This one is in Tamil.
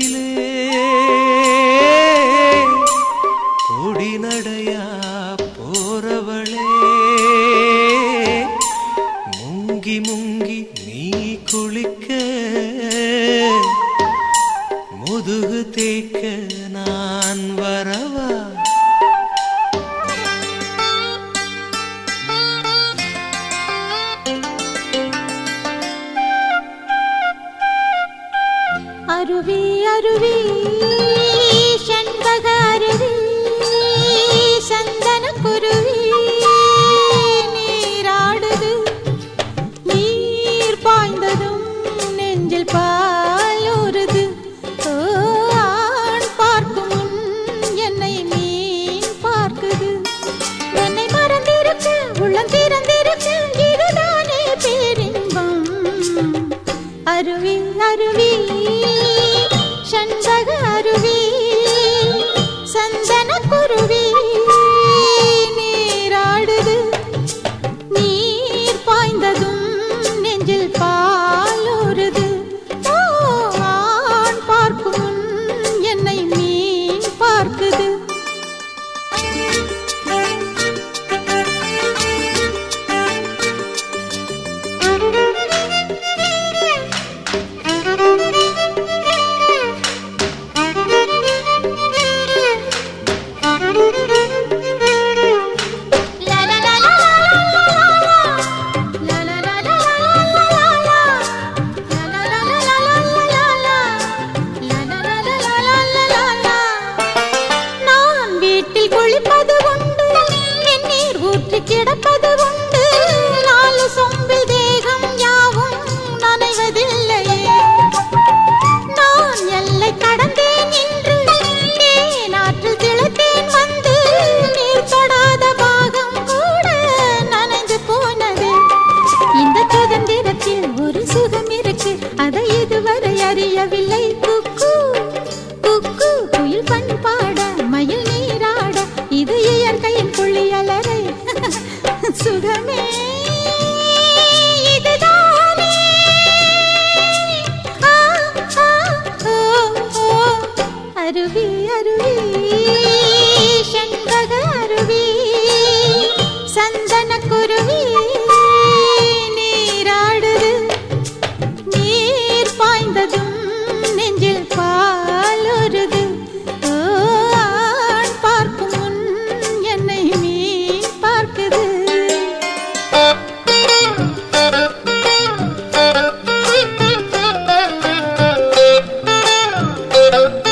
மனதிலே கொடி நடையா போறவளே முங்கி முங்கி நீ குளிக்க முதுகு தேய்க்க நான் வரவா அருவி அருவி செண்பக அருவி சந்தன குருவி நீராடுது நீர் பாய்ந்ததும் நெஞ்சில் பாலூறுது ஆண் பார்க்கும் முன் என்னை மீன் பார்க்குது என்னை மறந்திருக்க உள்ளம் திறந்திருக்க இதுதானே பேரின்பம் அருவி அருவி செண்பக அருவி சந்தன குருவி நீராடுது நீர் பாய்ந்ததும் நெஞ்சில் பாலூறுது ஆண் பார்க்கும் முன் என்னை மீன் பார்க்குது கிடப்பது உண்டு நாலு சொம்பில் தேகம் யாவும் நனைவதில்லையே நான் எல்லை கடந்தேன் என்று தேனாற்றில் திளைத்தேன் வந்து நீர் தொடாத பாகம் கூட நனைந்து போனது இந்த சுதந்திரத்தில் ஒரு சுகம் இருக்கு அதை இதுவரை அறியவில்லை குக்கு குக்கு குயில் பண்பாட மயில் நீராட இது இயற்கையின் குளியலறை சுகமே இதுதானே அருவி அருவி செண்பக அருவி சந்தன குருவி நீராடுது நீர் பாய்ந்ததும் நெஞ்சில் பாலூறுது ஆண் பார்க்கும் முன் என்னை மீன் பார்க்குது Thank you.